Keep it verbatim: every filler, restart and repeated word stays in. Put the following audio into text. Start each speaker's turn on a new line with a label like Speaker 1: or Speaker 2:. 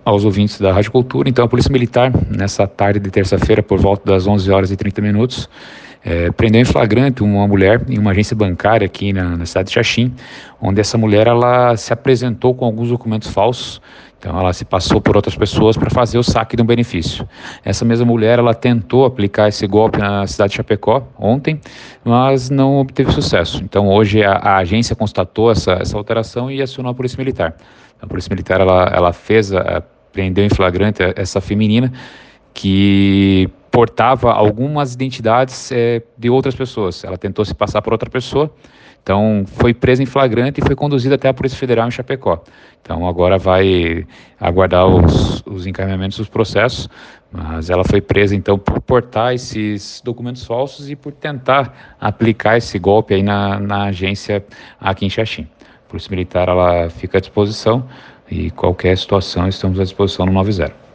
Speaker 1: aos ouvintes da Rádio Cultura. Então, a Polícia Militar, nessa tarde de terça-feira, por volta das onze horas e trinta minutos, é, prendeu em flagrante uma mulher em uma agência bancária aqui na, na cidade de Xaxim, onde essa mulher ela se apresentou com alguns documentos falsos. Então, ela se passou por outras pessoas para fazer o saque de um benefício. Essa mesma mulher, ela tentou aplicar esse golpe na cidade de Chapecó ontem, mas não obteve sucesso. Então, hoje a, a agência constatou essa, essa alteração e acionou a Polícia Militar. A Polícia Militar, ela, ela fez, a, prendeu em flagrante essa feminina que portava algumas identidades é, de outras pessoas. Ela tentou se passar por outra pessoa. Então, foi presa em flagrante e foi conduzida até a Polícia Federal em Chapecó. Então, agora vai aguardar os, os encaminhamentos dos processos, mas ela foi presa, então, por portar esses documentos falsos e por tentar aplicar esse golpe aí na, na agência aqui em Xaxim. A Polícia Militar, ela fica à disposição e qualquer situação estamos à disposição no noventa.